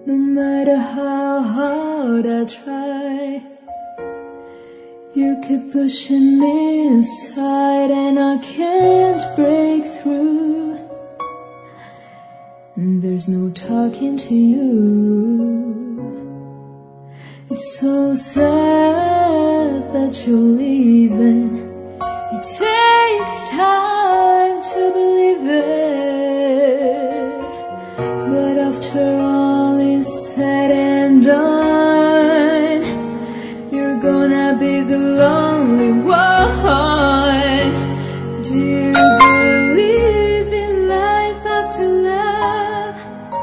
No matter how hard I try, you keep pushing me aside, and I can't break through. And there's no talking to you. It's so sad that you're leaving. It takes time to believe it, but after all is said and done, you're gonna be the lonely one. Do you believe in life after love?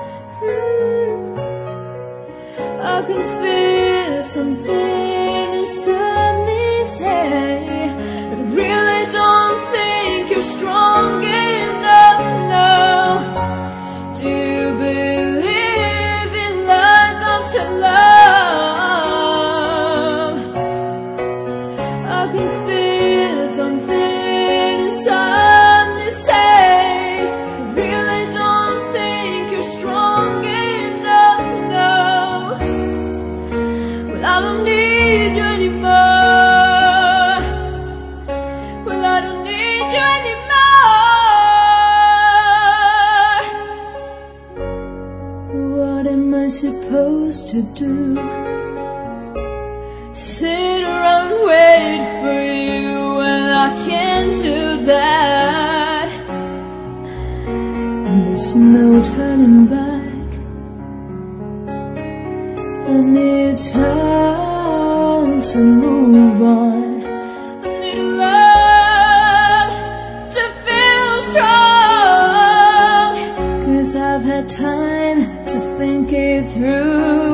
I can feel something inside me say, but I really don't think you're strong enough now. Do you believe in life after love? I can feel something inside me say, I really don't think you're strong enough now. Well, I don't need you anymore. Well, I don't need you anymore. What am I supposed to do? Sit around and wait for you? Well, I can't do that. And there's no turning back. I need time to move on. I need love to feel strong, 'cause I've had time to think it through.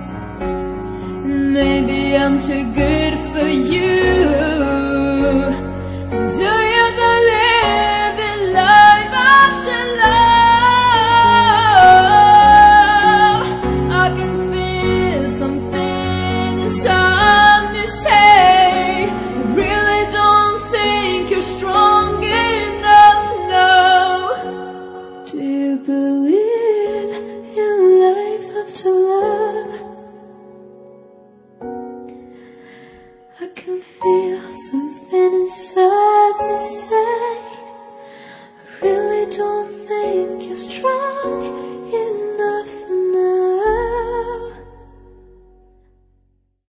Maybe I'm too good for you. Do you believe in life after love? I can feel something inside me say, I really don't think you're strong enough now. Do you believe in life after love? I can feel something inside